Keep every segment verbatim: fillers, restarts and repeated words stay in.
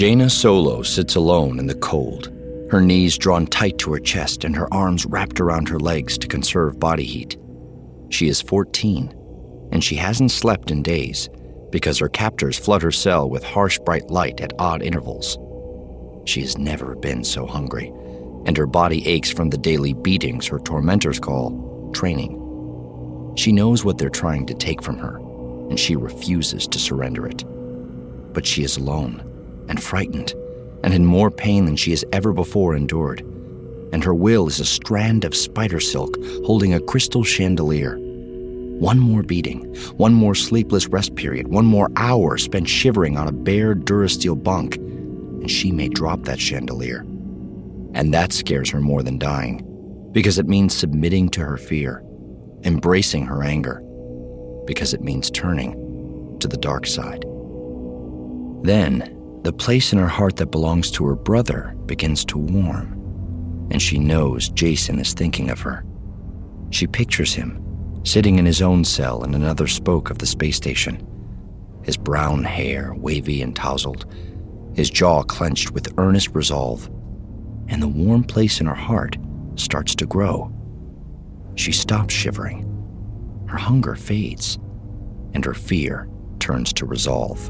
Jaina Solo sits alone in the cold, her knees drawn tight to her chest and her arms wrapped around her legs to conserve body heat. She is fourteen, and she hasn't slept in days because her captors flood her cell with harsh bright light at odd intervals. She has never been so hungry, and her body aches from the daily beatings her tormentors call training. She knows what they're trying to take from her, and she refuses to surrender it. But she is alone and frightened and in more pain than she has ever before endured, and her will is a strand of spider silk holding a crystal chandelier. One more beating, one more sleepless rest period, one more hour spent shivering on a bare Durasteel bunk, and she may drop that chandelier. And that scares her more than dying, because it means submitting to her fear, embracing her anger, because it means turning to the dark side. Then, the place in her heart that belongs to her brother begins to warm, and she knows Jacen is thinking of her. She pictures him, sitting in his own cell in another spoke of the space station, his brown hair wavy and tousled, his jaw clenched with earnest resolve, and the warm place in her heart starts to grow. She stops shivering. Her hunger fades, and her fear turns to resolve.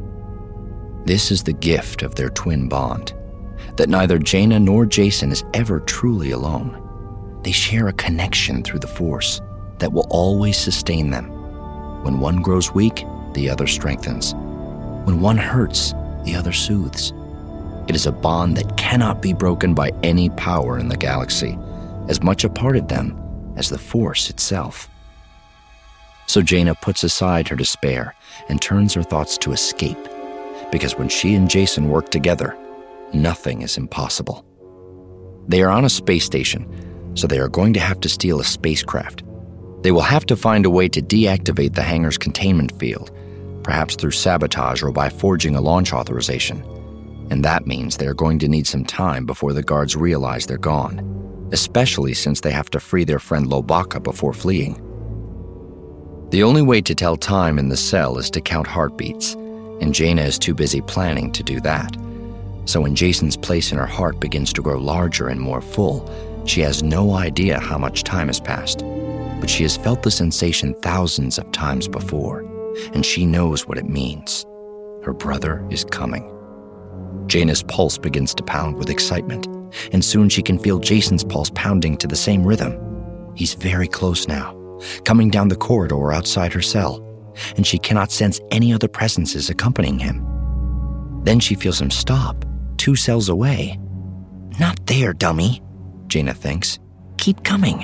This is the gift of their twin bond, that neither Jaina nor Jacen is ever truly alone. They share a connection through the Force that will always sustain them. When one grows weak, the other strengthens. When one hurts, the other soothes. It is a bond that cannot be broken by any power in the galaxy, as much a part of them as the Force itself. So Jaina puts aside her despair and turns her thoughts to escape, because when she and Jacen work together, nothing is impossible. They are on a space station, so they are going to have to steal a spacecraft. They will have to find a way to deactivate the hangar's containment field, perhaps through sabotage or by forging a launch authorization. And that means they are going to need some time before the guards realize they're gone, especially since they have to free their friend Lobaka before fleeing. The only way to tell time in the cell is to count heartbeats, and Jaina is too busy planning to do that. So when Jacen's place in her heart begins to grow larger and more full, she has no idea how much time has passed. But she has felt the sensation thousands of times before, and she knows what it means. Her brother is coming. Jaina's pulse begins to pound with excitement, and soon she can feel Jacen's pulse pounding to the same rhythm. He's very close now, coming down the corridor outside her cell, and she cannot sense any other presences accompanying him. Then she feels him stop, two cells away. Not there, dummy, Jaina thinks. Keep coming.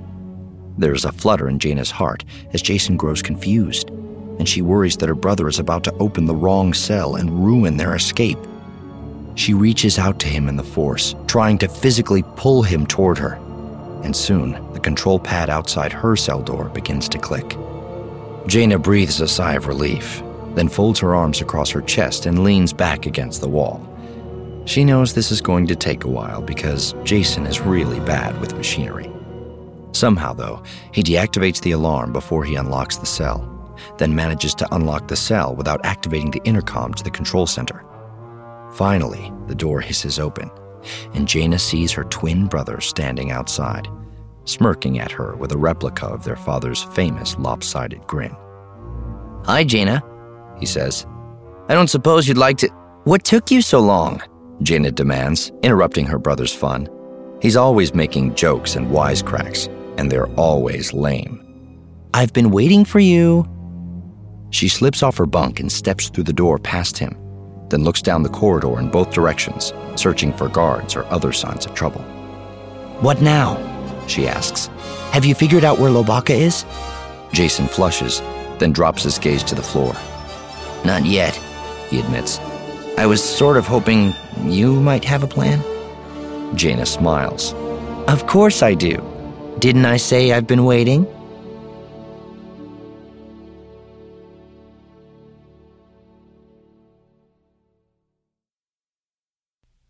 There is a flutter in Jaina's heart as Jacen grows confused, and she worries that her brother is about to open the wrong cell and ruin their escape. She reaches out to him in the Force, trying to physically pull him toward her, and soon the control pad outside her cell door begins to click. Jaina breathes a sigh of relief, then folds her arms across her chest and leans back against the wall. She knows this is going to take a while because Jacen is really bad with machinery. Somehow, though, he deactivates the alarm before he unlocks the cell, then manages to unlock the cell without activating the intercom to the control center. Finally, the door hisses open, and Jaina sees her twin brother standing outside, smirking at her with a replica of their father's famous lopsided grin. "Hi, Jaina," he says. "I don't suppose you'd like to—" "What took you so long?" Jaina demands, interrupting her brother's fun. He's always making jokes and wisecracks, and they're always lame. "I've been waiting for you." She slips off her bunk and steps through the door past him, then looks down the corridor in both directions, searching for guards or other signs of trouble. "What now?" she asks. "Have you figured out where Lobaka is?" Jacen flushes, then drops his gaze to the floor. "Not yet," he admits. "I was sort of hoping you might have a plan." Jaina smiles. "Of course I do. Didn't I say I've been waiting?"